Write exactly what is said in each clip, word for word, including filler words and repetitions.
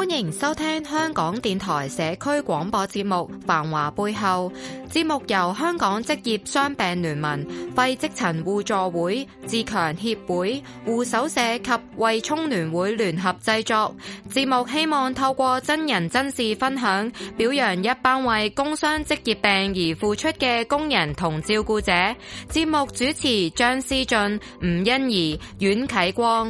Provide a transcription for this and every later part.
歡迎收聽香港電台社區廣播節目《繁華背後》。節目由香港職業傷病聯盟、肺積塵互助會、自強協會、護手社及惠聰聯會聯合製作。節目希望透過真人真事分享，表揚一班為工傷職業病而付出嘅工人同照顧者。節目主持張思俊、吳欣怡、阮啟光。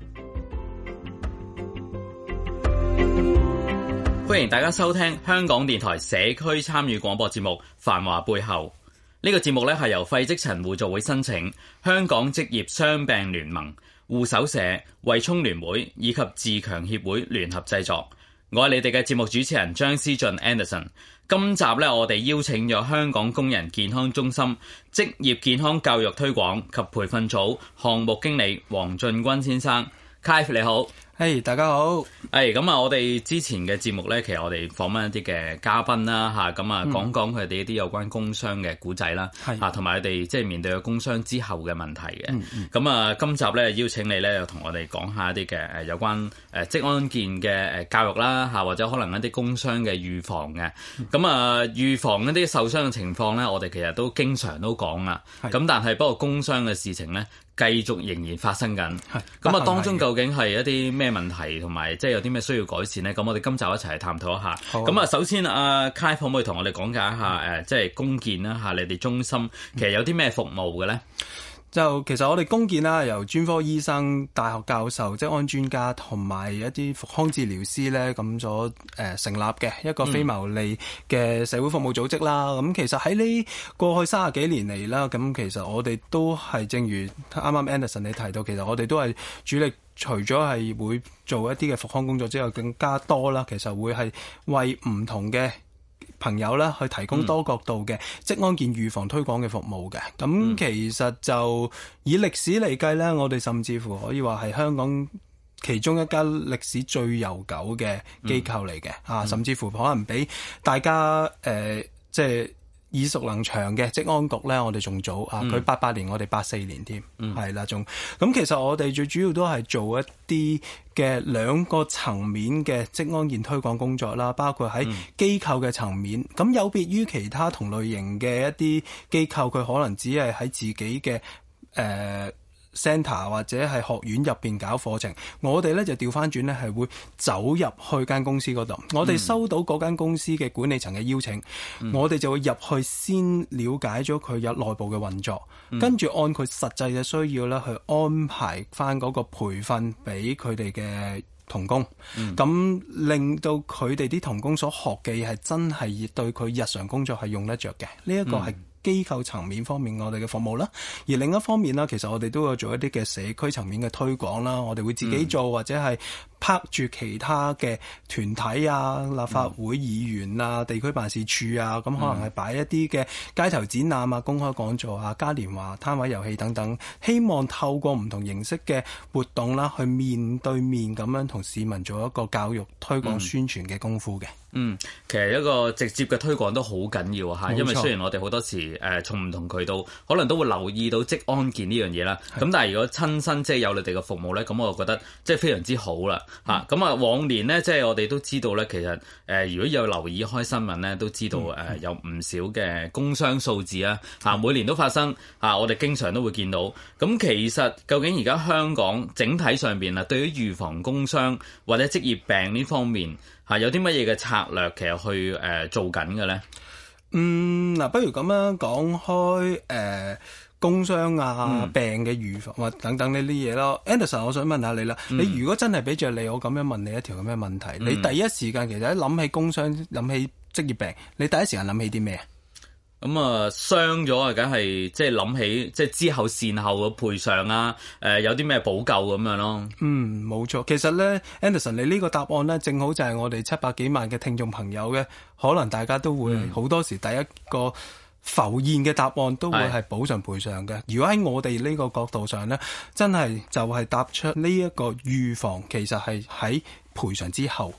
歡迎大家收聽香港電台社區參與廣播節目《繁華背後》。呢、這個節目咧係由肺積塵互助會申請，香港職業傷病聯盟、護手社、惠聰聯會以及自強協會聯合製作。我係你哋嘅節目主持人張思俊 Anderson。今集咧，我哋邀請咗香港工人健康中心職業健康教育推廣及培訓組項目經理黃進軍先生。Clive 你好。 嘿、hey, 大家好。 誒咁啊，我哋之前嘅節目咧，其實我哋訪問一啲嘅嘉賓啦，嚇咁啊，講講佢哋一啲有關工傷嘅古仔啦，嚇同埋佢哋即係面對嘅工傷之後嘅問題嘅。咁、嗯、啊、嗯，今集咧邀請你咧，又同我哋講下一啲嘅誒有關誒職安健嘅誒教育啦，嚇或者可能一啲工傷嘅預防嘅。咁、嗯、啊，預防一啲受傷嘅情況咧，我哋其實都經常都講啦。咁但係不過工傷嘅事情咧，繼續仍然發生緊。咁啊，當中究竟係一啲咩問題，同埋即係有啲咩需要改善呢？咁我哋今集一齊嚟探討一下。咁啊，首先阿 Clive 可唔可以同我哋講解一下誒，即係工健啦嚇，你哋中心其實有啲咩服務嘅咧？ 就其實我哋工健啦，由專科醫生、大學教授、職安專家同埋一啲復康治療師咧咁所誒成立嘅一個非牟利嘅社會服務組織啦。咁、嗯、其實喺呢過去三十幾年嚟啦，咁其實我哋都係正如啱啱 Anderson 你提到，其實我哋都係主力除咗係會做一啲嘅復康工作之外，更加多啦，其實會係為唔同嘅朋友啦，去提供多角度嘅職安健預防推廣嘅服務嘅。咁、嗯、其實就以歷史嚟計咧，我哋甚至乎可以話係香港其中一間歷史最悠久嘅機構嚟嘅、嗯、啊，甚至乎可能比大家誒、呃、即係耳熟能詳嘅職安局咧，我哋仲早啊！佢八八年，我哋八四年添，係啦、嗯，仲咁其實我哋最主要都係做一啲嘅兩個層面嘅職安健推廣工作啦，包括喺機構嘅層面。咁、嗯、有別於其他同類型嘅一啲機構，佢可能只係喺自己嘅誒、呃centre 或者係學院入邊搞課程，我哋咧就調翻轉咧係會走入去間公司嗰度，我哋收到嗰間公司嘅管理層嘅邀請，嗯、我哋就會入去先了解咗佢有內部嘅運作，嗯、跟住按佢實際嘅需要咧去安排翻嗰個培訓俾佢哋嘅同工，咁、嗯、令到佢哋啲同工所學嘅嘢係真係對佢日常工作係用得着嘅，呢一個係機構層面方面我哋嘅服務啦，而另一方面啦，其實我哋都有做一啲嘅社區層面嘅推廣啦，我哋會自己做、嗯、或者係拍住其他嘅團體啊、立法會議員啊、嗯、地區辦事處啊，咁可能係擺一啲嘅街頭展覽啊、公開講座啊、嘉年華、攤位遊戲等等，希望透過唔同形式嘅活動啦，去面對面咁樣同市民做一個教育推廣宣傳嘅功夫嘅。 嗯，其實一個直接嘅推廣都好緊要嚇，因為雖然我哋好多時誒從唔同渠道可能都會留意到職安健呢樣嘢啦，咁但係如果親身即係有你哋嘅服務咧，咁我就覺得即係非常之好啦嚇。咁、嗯、啊往年呢，即係我哋都知道咧，其實誒、呃、如果有留意開新聞咧，都知道誒、嗯呃、有唔少嘅工傷數字啊嚇，每年都發生嚇，我哋經常都會見到。咁其實究竟而家香港整體上邊啊，對於預防工傷或者職業病呢方面，係有啲乜嘢嘅策略，其實去誒、呃、做緊嘅咧？ 嗯，嗱，不如咁樣講開誒、呃、工傷啊、嗯、病嘅預防或等等呢啲嘢咯。Anderson，我想問下你啦，嗯、你如果真係俾着你，我咁樣問你一條咁嘅問題，嗯、你第一時間其實一諗起工傷、諗起職業病，你第一時間諗起啲咩啊？ 咁啊，傷咗啊，梗係即係諗起即係之後善後嘅賠償啊，誒、呃、有啲咩補救咁樣咯。嗯， 冇錯。其實咧 Anderson 你呢個答案咧，正好就係我哋七百幾萬嘅聽眾朋友嘅，可能大家都會好、嗯、多時第一個浮現嘅答案都會係補償賠償嘅。如果喺我哋呢個角度上咧，真係就係答出呢一個預防，其實係喺賠償之後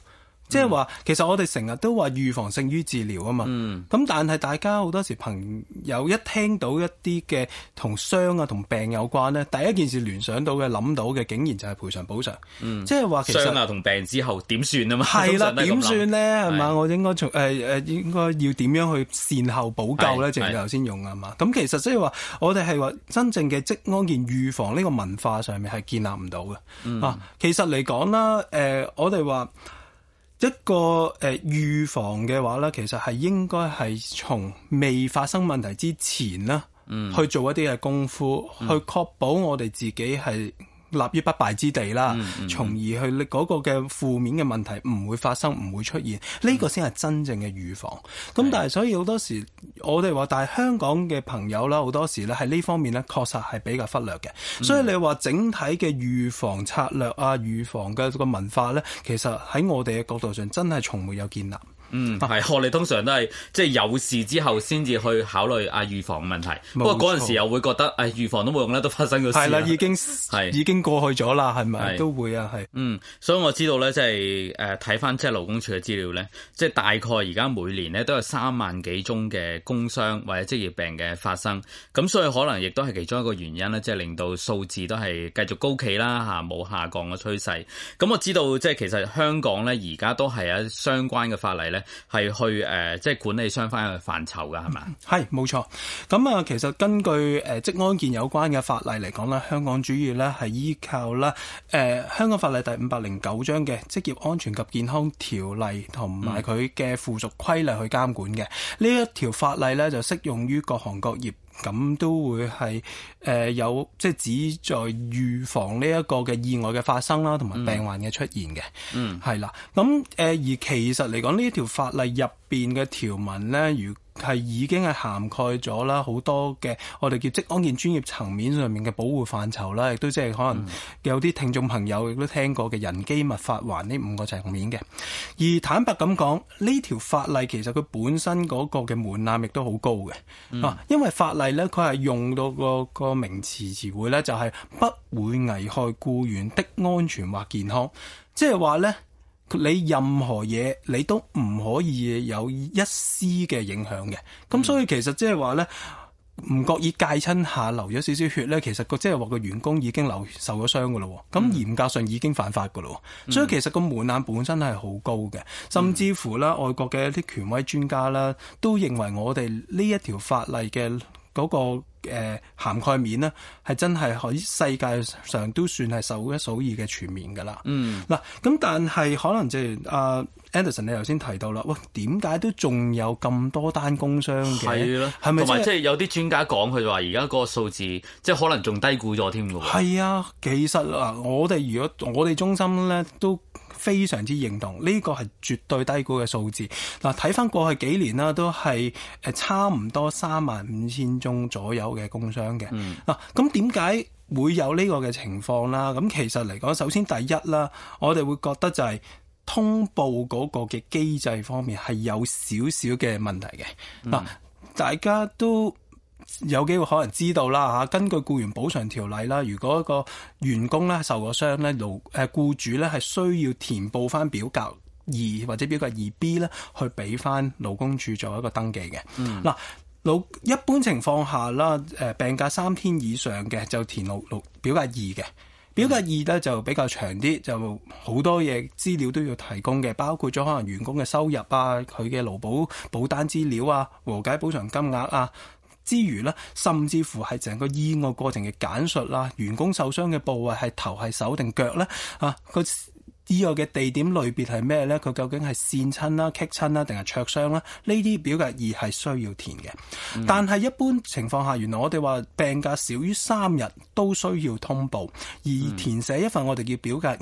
即係話，其實我哋成日都話預防勝於治療啊嘛。咁、嗯、但係大家好多時朋友一聽到一啲嘅同傷啊同病有關咧，第一件事聯想到嘅諗到嘅，竟然就係賠償補償。嗯、即係話其實傷啊同病之後點算啊嘛？ 係啦，點算咧？係嘛？我應該從誒誒應該要點樣去善後補救咧？正如頭先用啊嘛。咁其實即係話，我哋係話真正嘅職安健預防呢個文化上面係建立唔到嘅。嗯、啊，其實嚟講啦，誒、呃，我哋話。一個誒、呃、預防嘅話咧，其實係應該係從未發生問題之前啦，嗯、去做一啲嘅功夫，嗯、去確保我哋自己係立於不敗之地啦，嗯嗯、從而去嗰個嘅負面嘅問題唔會發生，唔會出現，呢、呢個先係真正嘅預防。咁、嗯、但係所以好多時我哋話，但係香港嘅朋友啦，好多時咧喺呢方面咧，確實係比較忽略嘅。嗯、所以你話整體嘅預防策略啊，預防嘅個文化咧，其實喺我哋嘅角度上真係從沒有建立。 嗯，係，我哋通常都係即係有事之後先至去考慮啊預防嘅問題。不過嗰陣時又會覺得誒預防都冇用啦，都發生咗事。係啦， 已經係已經過去咗啦，係咪都會啊？係。嗯， 所以我知道咧，即係誒睇翻即係勞工處嘅資料咧，即係大概而家每年咧都有三萬幾宗嘅工傷或者職業病嘅發生。咁所以可能亦都係其中一個原因咧，即係令到數字都係繼續高企啦嚇，冇下降嘅趨勢。咁我知道即係其實香港咧而家都係有相關嘅法例咧。係去誒、呃，即係管理相關嘅範疇㗎，係咪？ 係冇錯。咁啊，其實根據誒職安健有關嘅法例嚟講咧，香港主要咧係依靠啦誒、呃、香港法例第五百零九章嘅職業安全及健康條例同埋佢嘅附屬規例去監管嘅。呢、嗯、一條法例咧就適用於各行各業。咁都會係誒、呃、有即係旨在預防呢一個嘅意外嘅發生啦，同埋病患嘅出現嘅，嗯，係啦。咁誒、呃、而其實嚟講呢一條法例入邊嘅條文咧，如係已經係涵蓋咗啦好多嘅我哋叫職安健專業層面上面嘅保護範疇啦，亦都即係可能有啲聽眾朋友亦都聽過嘅人機物法環呢五個層面嘅。而坦白咁講，呢條法例其實佢本身嗰個嘅門檻亦都好高嘅，嗯、啊，因為法例咧佢係用到個個名詞詞彙咧就係不會危害僱員的安全或健康，即係話咧。你任何嘢你都唔可以有一絲嘅影響嘅，咁、嗯、所以其實即係話咧，唔覺意戒親下流咗少少血咧，其實個即係話個員工已經流受咗傷噶咯，咁嚴、嗯、格上已經犯法噶咯，嗯、所以其實個門檻本身係好高嘅，甚至乎啦，外國嘅一啲權威專家啦，都認為我哋呢一條法例嘅嗰、嗰個。誒、呃、涵蓋面呢係真係喺世界上都算係數一數二嘅全面㗎啦。嗯，嗱咁但係可能即係阿 Anderson 你頭先提到啦，喂點解都仲有咁多單工傷嘅？係咯，係咪同埋即係有啲專家講佢話而家嗰個數字即係可能仲低估咗添㗎喎。係啊，其實嗱，我哋如果我哋中心咧都非常之認同呢、這個係絕對低估嘅數字。嗱，睇翻過去幾年啦，都係誒差唔多三萬五千宗左右嘅工傷嘅。嗱、嗯，咁點解會有呢個嘅情況啦？咁其實嚟講，首先第一啦，我哋會覺得就係通報嗰個嘅機制方面係有少少嘅問題嘅。嗱、嗯，大家都有機會可能知道啦嚇，根據僱員補償條例啦，如果一個員工咧受過傷咧，勞誒僱主咧係需要填報翻表格二或者表格二 B 咧，去俾翻勞工處做一個登記嘅。嗱、嗯，勞一般情況下啦，誒病假三天以上嘅就填勞勞表格二嘅，表格二咧就比較長啲，就好多嘢資料都要提供嘅，包括咗可能員工嘅收入啊，佢嘅勞保保單資料啊，和解補償金額啊。之餘呢，甚至乎係成個意外過程嘅簡述啦，員工受傷嘅部位係頭係手定腳呢？啊，個意外嘅地點類別係咩呢？佢究竟係跣親啦、棘親啦，定係灼傷啦？呢啲表格二係需要填嘅。嗯、但係一般情況下，原來我哋話病假少於三日都需要通報，而填寫一份我哋叫表格二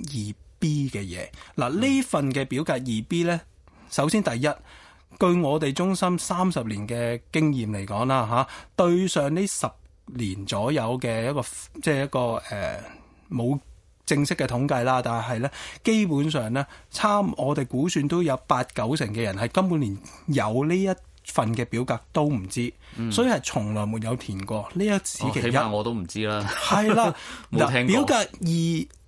B 嘅嘢。嗱、嗯，呢份嘅表格二 B 呢，首先第一。據我哋中心三十年嘅經驗嚟講啦，嚇對上呢十年左右嘅一個即係一個誒冇、呃、正式嘅統計啦，但係咧基本上咧差我哋估算都有八九成嘅人係根本連有呢一份嘅表格都唔知，嗯、所以係從來沒有填過呢一時期一、哦、起碼我都唔知啦。係啦，嗱表格二。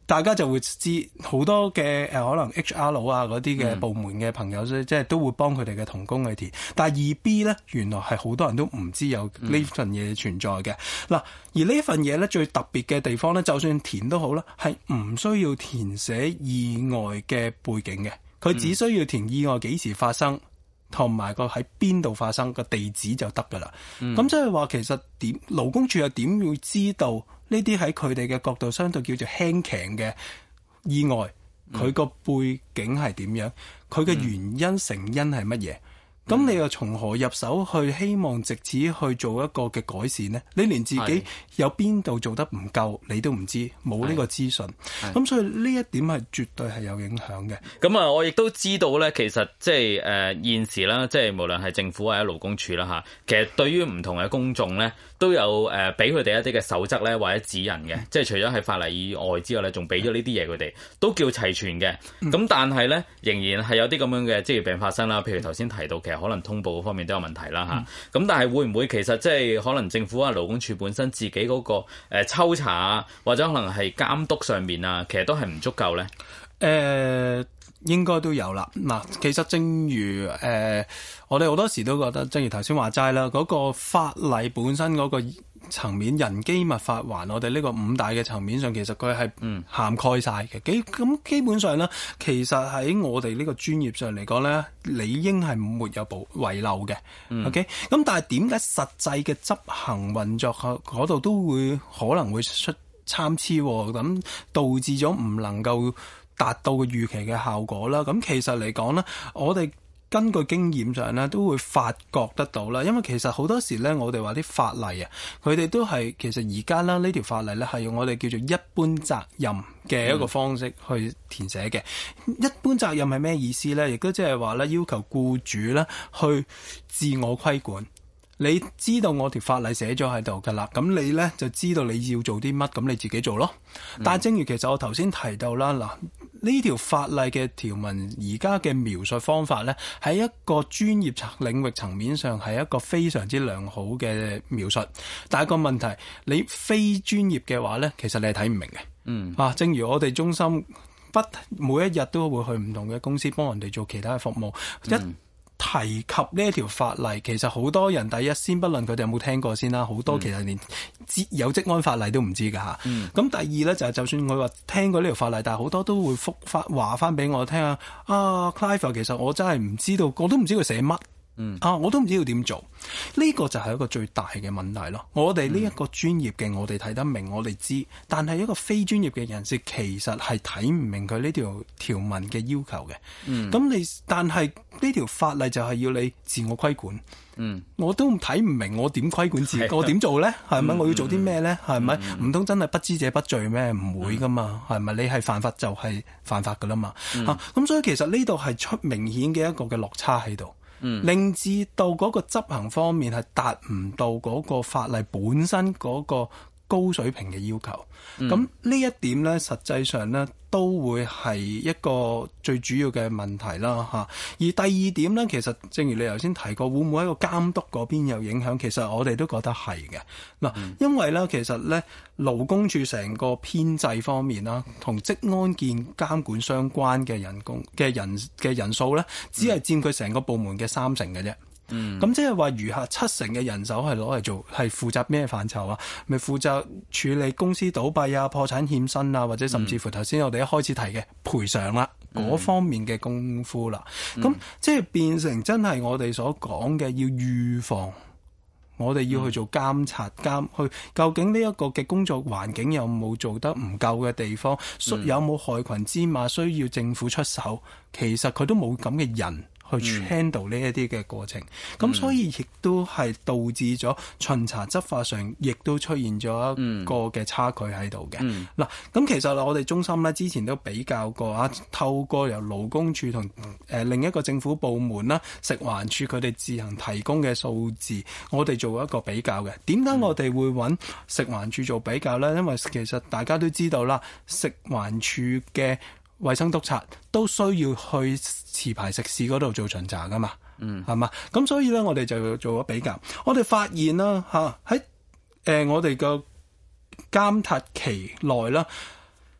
大家就會知好多嘅誒、呃、可能 H R 佬啊嗰啲嘅部門嘅朋友，即係、嗯、都會幫佢哋嘅同工去填。但係二 B 咧，原來係好多人都唔知有呢份嘢存在嘅。嗱、嗯，而呢份嘢咧最特別嘅地方咧，就算填都好啦，係唔需要填寫意外嘅背景嘅，佢只需要填意外幾時發生，同埋個喺邊度發生個地址就得噶啦。咁即係話其實點勞工處又點會知道呢啲喺佢哋嘅角度相對叫做輕強嘅意外，佢個背景係點樣？佢嘅原因成因係乜嘢？咁、嗯、你又從何入手去希望藉此去做一個嘅改善呢？你連自己有邊度做得唔夠你都唔知，冇呢個資訊。咁所以呢一點係絕對係有影響嘅。 咁啊，我亦都知道咧，其實即係誒現時啦，即係無論係政府或者勞工處啦嚇，其實對於唔同嘅公眾咧，都有誒俾佢哋一啲嘅守則咧或者指引嘅。嗯、即係除咗喺法例以外之外咧，仲俾咗呢啲嘢佢哋，都叫齊全嘅。咁、嗯、但係咧，仍然係有啲咁樣嘅職業病發生啦。譬如頭先提到嘅。可能通報方面都有問題啦嚇，咁、嗯、但係會唔會其實即係可能政府啊勞工處本身自己嗰個誒抽查啊，或者可能係監督上面啊，其實都係唔足夠咧？誒、 呃，應該都有啦。嗱，其實正如誒、呃，我哋好多時都覺得，正如頭先話齋啦，嗰、那個法例本身嗰、那個。層面人機密法環，我哋呢個五大嘅層面上，其實佢係涵蓋晒嘅。基咁基本上咧，其實喺我哋呢個專業上嚟講咧，理應係沒有補遺漏嘅。嗯、OK，咁但係點解實際嘅執行運作嗰度都會可能會出參差，咁導致咗唔能夠達到個預期嘅效果啦。咁其實嚟講咧，我哋根據經驗上咧，都會發覺得到啦。因為其實好多時咧，我哋話啲法例啊，佢哋都係其實而家啦，呢條法例咧係用我哋叫做一般責任嘅一個方式去填寫嘅。嗯、一般責任係咩意思咧？亦都即係話咧，要求僱主咧去自我規管。你知道我條法例寫咗喺度㗎啦，咁你咧就知道你要做啲乜，咁你自己做咯。嗯、但係正如其實我頭先提到啦，嗱，呢條法例嘅條文而家嘅描述方法咧，喺一個專業領域層面上係一個非常之良好嘅描述。但係個問題，你非專業嘅話咧，其實你係睇唔明嘅。嗯，啊，正如我哋中心不每一日都會去唔同嘅公司幫人哋做其他嘅服務。嗯、一提及呢一條法例，其實好多人第一先不論佢哋有冇聽過先啦，好多其實連有職安法例都唔知㗎嚇。咁、嗯、第二咧就係、是、就算佢話聽過呢條法例，但係好多都會覆翻話翻俾我聽啊。啊 Clive 其實我真係唔知道，我都唔知佢寫乜。嗯啊，我都唔知要點做，呢、這個就係一個最大嘅問題咯。我哋呢一個專業嘅，我哋睇得明，我哋知，但係一個非專業嘅人士其實係睇唔明佢呢條條文嘅要求嘅。嗯，咁你但係呢條法例就係要你自我規管。嗯，我都睇唔明，我點規管自己？的我點做咧？係咪、嗯、我要做啲咩咧？係咪唔通真係不知者不罪咩？唔會噶嘛，係咪、嗯？你係犯法就係犯法噶啦嘛。嗯、啊，咁所以其實呢度係出明顯嘅一個嘅落差喺度。嗯、令至到嗰個執行方面係達唔到嗰個法例本身嗰個高水平嘅要求。咁呢、嗯、一點咧，實際上咧都會係一個最主要嘅問題啦嚇。而第二點咧，其實正如你頭先提過，會唔會喺個監督嗰邊有影響？其實我哋都覺得係嘅。嗱，嗯、因為咧，其實咧勞工處成個編制方面啦，同職安健監管相關嘅人工嘅人嘅人數咧，只係佔佢成個部門嘅三成嘅啫。嗯，咁即係話餘下七成嘅人手係攞嚟做，係負責咩範疇啊？咪負責處理公司倒閉啊、破產欠薪啊，或者甚至乎頭先我哋一開始提嘅賠償啦，嗰、嗯、方面嘅功夫啦。咁、嗯、即係變成真係我哋所講嘅要預防，我哋要去做監察監去，究竟呢一個嘅工作環境有冇做得唔夠嘅地方，嗯、有冇害群之馬需要政府出手？其實佢都冇咁嘅人去 handle 呢一啲嘅過程，咁、嗯、所以亦都係導致咗巡查執法上，亦都出現咗一個嘅差距喺度嘅。嗱、嗯，咁其實我哋中心咧之前都比較過啊，透過由勞工處同誒、呃、另一個政府部門啦，食環署佢哋自行提供嘅數字，我哋做一個比較嘅。點解我哋會揾食環署做比較咧？因為其實大家都知道啦，食環署嘅衛生督察都需要去持牌食肆嗰度做巡查噶嘛，嗯，係嘛？咁所以咧，我哋就做咗比較，我哋發現啦，吓喺誒我哋個監察期內啦，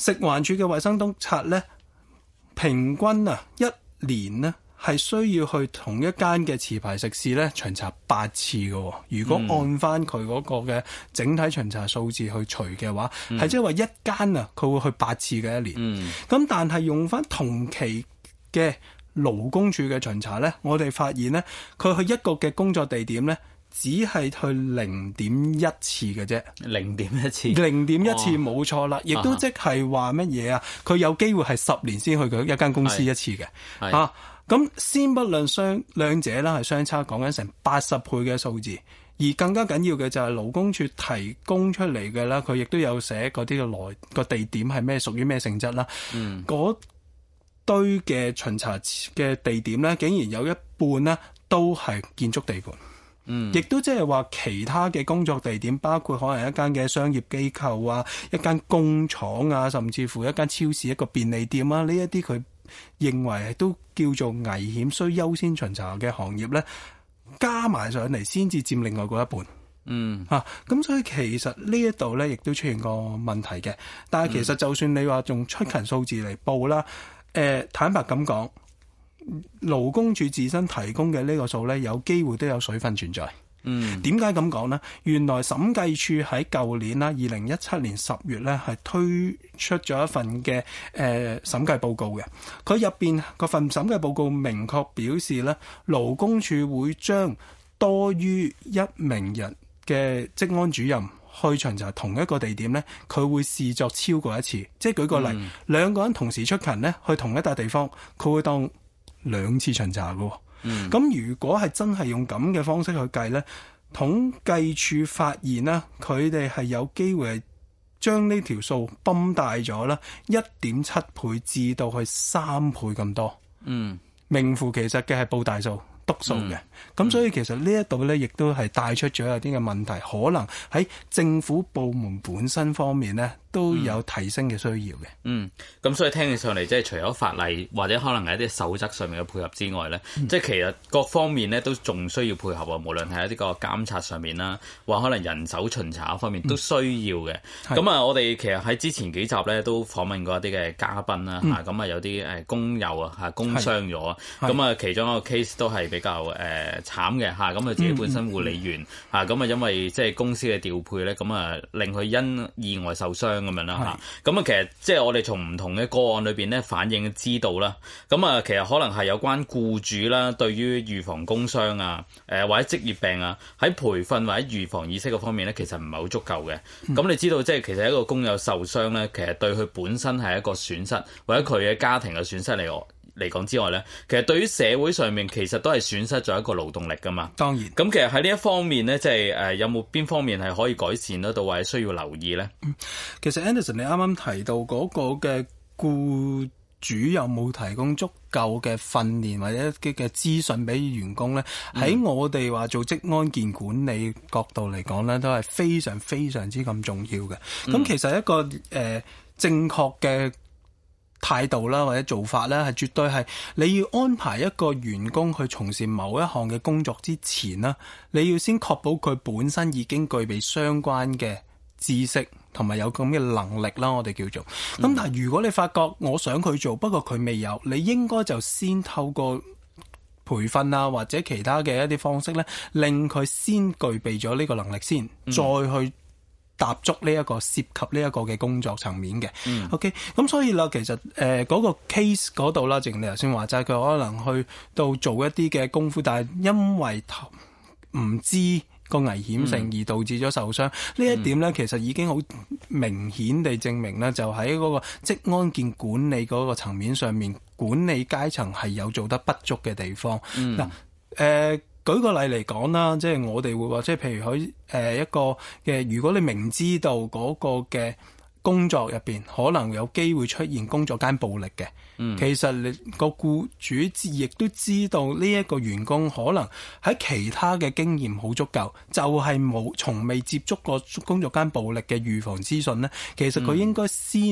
食環署嘅衛生督察咧，平均啊一年呢係需要去同一間嘅持牌食肆咧巡查八次嘅。如果按翻佢嗰個嘅整體巡查數字去除嘅話，係即係話一間啊，佢會去八次嘅一年。咁、嗯、但係用翻同期嘅勞工處嘅巡查咧，我哋發現咧，佢去一個嘅工作地點咧，只係去零點一次嘅啫，零點一次，零點一次冇錯啦，亦都即係話乜嘢啊？佢有機會係十年先去佢一間公司一次嘅，嚇。咁先不論相兩者啦，係相差講緊成八十倍嘅數字，而更加緊要嘅就係勞工處提供出嚟嘅啦，佢亦都有寫嗰啲嘅來個地點係咩，屬於咩性質啦。嗯，嗰堆嘅巡查嘅地點咧，竟然有一半呢都係建築地盤。嗯，亦都即係話其他嘅工作地點，包括可能一間嘅商業機構啊，一間工廠啊，甚至乎一間超市、一個便利店啊，呢一啲佢認為都叫做危險需優先巡查嘅行業咧，加埋上嚟先至佔另外嗰一半。嗯，嚇、啊，咁所以其實呢一度咧，亦都出現個問題嘅。但係其實就算你話用出勤數字嚟報啦，誒、呃，坦白咁講，勞工處自身提供嘅呢個數咧，有機會都有水分存在。嗯，點解咁講呢？原來審計處喺舊年啦，二零一七年十月咧，係推出咗一份嘅誒、呃、審計報告嘅。佢入邊嗰份審計報告明確表示咧，勞工處會將多於一名人嘅職安主任去巡查同一個地點咧，佢會視作超過一次。即係舉個例，嗯、兩個人同時出勤咧，去同一笪地方，佢會當兩次巡查嘅。嗯，咁如果係真係用咁嘅方式去計咧，統計處發現啦，佢哋係有機會係將呢條數泵大咗啦，一點七倍至到去三倍咁多。嗯，名副其實嘅係報大數。督數嘅，咁、嗯、所以其實呢一度咧，亦都係帶出咗有啲嘅問題，可能喺政府部門本身方面咧，都有提升嘅需要嘅。嗯，咁所以聽起上嚟，即係除咗法例或者可能係一啲守則上面嘅配合之外咧，嗯、即係其實各方面咧都仲需要配合啊。無論係一啲個監察上面啦，或可能人手巡查方面都需要嘅。咁、嗯、啊，我哋其實喺之前幾集咧都訪問過一啲嘅嘉賓啦，嚇咁、嗯、啊有啲誒工友啊嚇工傷咗啊，咁啊其中一個 case 都係比較誒、呃、慘嘅嚇，咁啊自己本身護理員嚇，咁、嗯、啊因為即係公司嘅調配咧，咁啊令佢因意外受傷咁樣啦嚇，咁啊其實即係我哋從唔同嘅個案裏邊咧反映知道啦，咁啊其實可能係有關僱主啦，對於預防工傷啊，誒、呃、或者職業病啊，喺培訓或者預防意識嘅方面咧，其實唔係好足夠嘅。咁、嗯、你知道即係其實一個工友受傷咧，其實對佢本身係一個損失，或者佢嘅家庭嘅損失嚟講。嚟講之外咧，其實對於社會上面其實都係損失咗一個勞動力噶嘛。當然，咁其實喺呢一方面咧，即係誒有冇邊方面係可以改善得到，或者需要留意咧？嗯，其實 Anderson 你啱啱提到嗰個嘅僱主有冇提供足夠嘅訓練或者一啲嘅資訊俾員工咧？喺、嗯、我哋話做職安健管理角度嚟講咧，都係非常非常之咁重要嘅。咁、嗯、其實一個誒、呃、正確嘅態度啦，或者做法咧，係絕對係你要安排一個員工去從事某一項嘅工作之前啦，你要先確保佢本身已經具備相關嘅知識同埋有咁嘅能力啦，我哋叫做。咁、嗯、但係如果你發覺我想佢做，不過佢未有，你應該就先透過培訓啊，或者其他嘅一啲方式咧，令佢先具備咗呢個能力先，嗯、再去踏足呢一個涉及呢一個嘅工作層面嘅。嗯、OK，咁所以啦，其實誒嗰、呃嗰個 case 嗰度啦，正如你頭先話齋，佢可能去到做一啲嘅功夫，但係因為唔知個危險性而導致咗受傷，呢、嗯、一點咧，其實已經好明顯地證明咧，就喺嗰個職安健管理嗰個層面上面，管理階層係有做得不足嘅地方。嗱、嗯，誒、呃。舉個例嚟講啦，即係我哋會話，即係譬如喺誒一個嘅，如果你明知道嗰個嘅工作入邊可能有機會出現工作間暴力嘅，嗯、其實你個僱主亦都知道呢一個員工可能喺其他嘅經驗好足夠，就係冇從未接觸過工作間暴力嘅預防資訊咧，其實佢應該先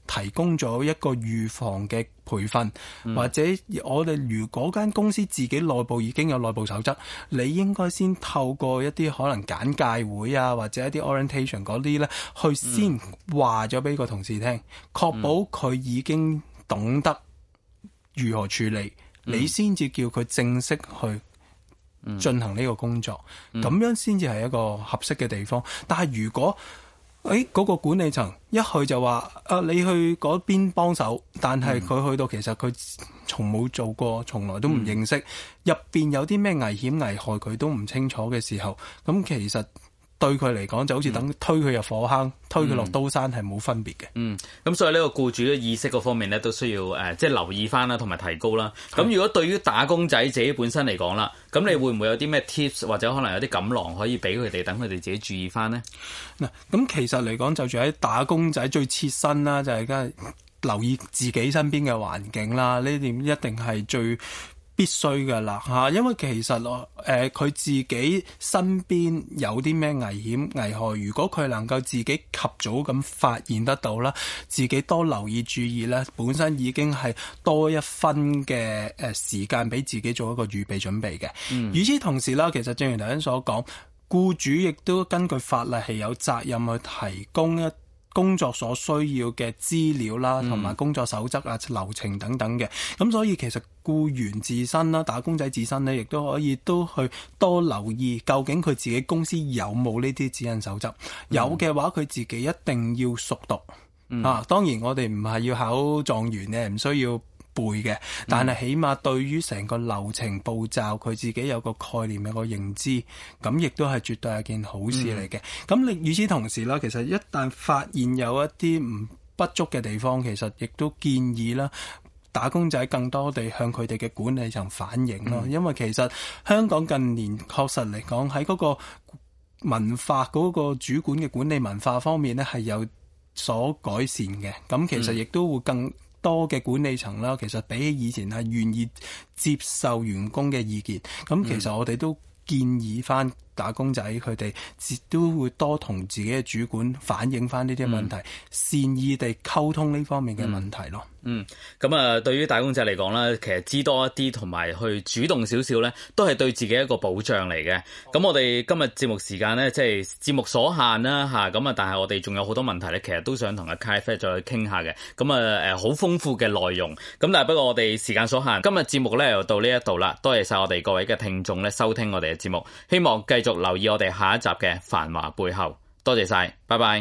提供咗一個預防嘅培訓，嗯、或者我哋如果間公司自己內部已經有內部守則，你應該先透過一啲可能簡介會啊，或者一啲 orientation 嗰啲咧，去先話咗俾個同事聽，確保佢已經懂得如何處理，嗯、你先至叫佢正式去進行呢個工作，咁、嗯、樣先至係一個合適嘅地方。但係如果誒嗰、哎嗰個管理層一去就話啊，你去嗰邊幫手，但係佢去到其實佢從冇做過，從來都唔認識入邊有啲咩危險危害，佢都唔清楚嘅時候，咁其實對佢嚟講就好似等推佢入火坑，嗯、推佢落刀山係冇分別嘅。嗯， 咁所以呢個僱主嘅意識嗰方面咧，都需要誒、呃，即係留意翻啦，同埋提高啦。咁如果對於打工仔自己本身嚟講啦，咁你會唔會有啲咩 tips 或者可能有啲錦囊可以俾佢哋，等佢哋自己注意翻呢？ 嗱，咁其實嚟講，就住喺打工仔最切身啦，就係梗係留意自己身邊嘅環境啦。呢點一定係最必須嘅啦嚇，因為其實誒佢自己身邊有啲咩危險危害，如果佢能夠自己及早咁發現得到啦，自己多留意注意咧，本身已經係多一分嘅誒時間俾自己做一個預備準備嘅。嗯，與此同時啦，其實正如頭先所講，僱主亦都根據法例係有責任去提供一工作所需要嘅資料啦，同埋工作守則啊、流程等等嘅。咁所以其實僱員自身啦、打工仔自身呢，亦都可以都去多留意，究竟佢自己公司有冇呢啲指引守則。嗯、有嘅話，佢自己一定要熟讀。嗯、啊，當然我哋唔係要考狀元嘅，唔需要背嘅，但係起碼對於成個流程步驟，佢自己有個概念、有個認知，咁亦都係絕對係件好事嚟嘅。咁你與此同時啦，其實一旦發現有一啲唔不足嘅地方，其實亦都建議啦，打工仔更多地向佢哋嘅管理層反映咯。嗯、因為其實香港近年確實嚟講喺嗰個文化嗰、嗰個主管嘅管理文化方面呢，係有所改善嘅。咁其實亦都會更多嘅管理層啦，其實比起以前係願意接受員工嘅意見，咁其實我哋都建議翻打工仔佢哋都會多同自己嘅主管反映翻呢啲問題，嗯、善意地溝通呢方面嘅問題咯。 嗯，咁啊，對於打工仔嚟講咧，其實知多一啲同埋去主動少少咧，都係對自己一個保障嚟嘅。咁、嗯、我哋今日節目時間咧，即係節目所限啦嚇，咁啊，但係我哋仲有好多問題咧，其實都想同阿 Kai-Fat 再傾下嘅。咁啊誒，好豐富嘅內容。咁但係不過我哋時間所限，今日節目咧又到呢一度啦。多謝晒我哋各位嘅聽眾咧收聽我哋嘅節目，希望繼續留意我哋下一集嘅繁華背後。多謝晒，拜拜。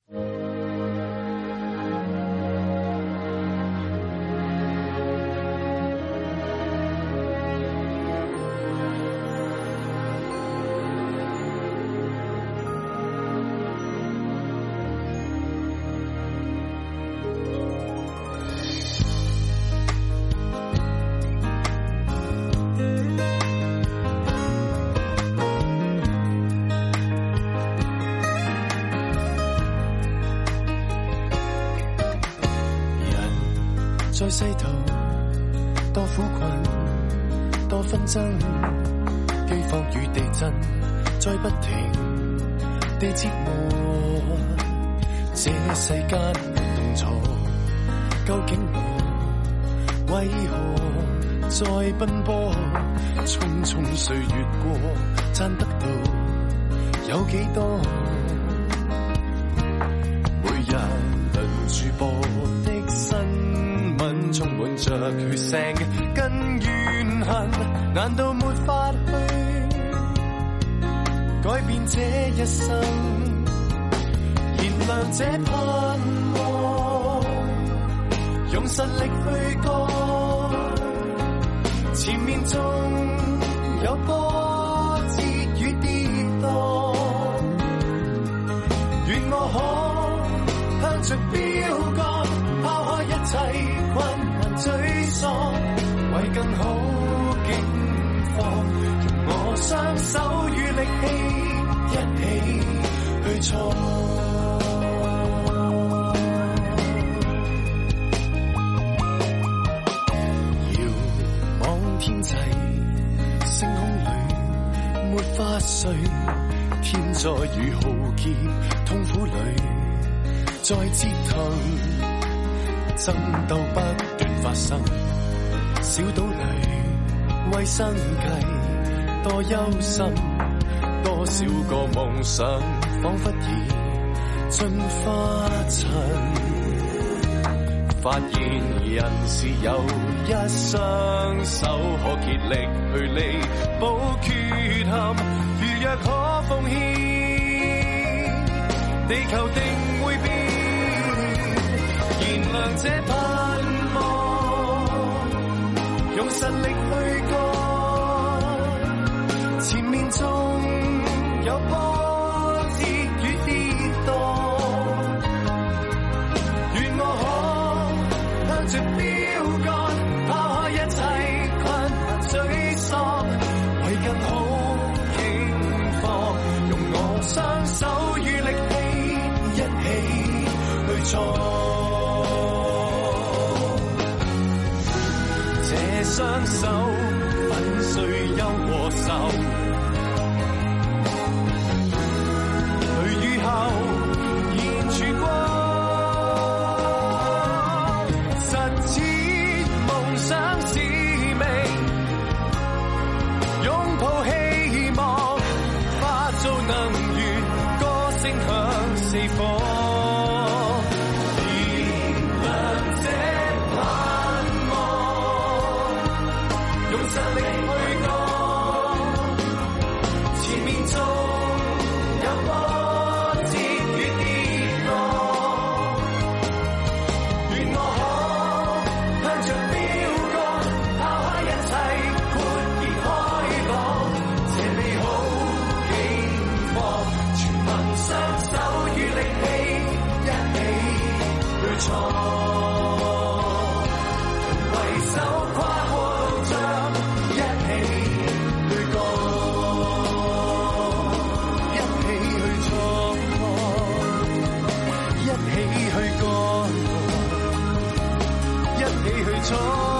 在世途多苦困多紛爭，饑荒與地震再不停地折磨，這世間動錯，究竟我為何在奔波？匆匆歲月過，賺得到有幾多？每日輪住播的新聞充滿着血腥跟怨恨，難道沒法去改變這一生？燃亮這盼望，用實力去幹，前面仲有波折與跌宕，願我可向着標杆，拋開一切困難沮喪，為更好境況，用我雙手與力氣一起去闖。遙望天際，星空裏沒法睡，天災與浩劫，痛苦裏再折騰。 爭鬥不斷發生，小島裏為生計多憂心，多少個夢想彷彿已進花塵。發現人是有一雙手可竭力去彌補缺陷，如若可奉獻，地球定會變。燃亮這盼望，用實力去幹，前面仲有波折與跌宕，願我可向着標杆，拋開一切困難沮喪，為更好境況，用我雙手與力氣一起去創。這雙手粉碎憂和愁，去雨後現曙光，實踐夢想使命，擁抱希望，化做能源，歌聲響四方。一起去幹，一起去闖。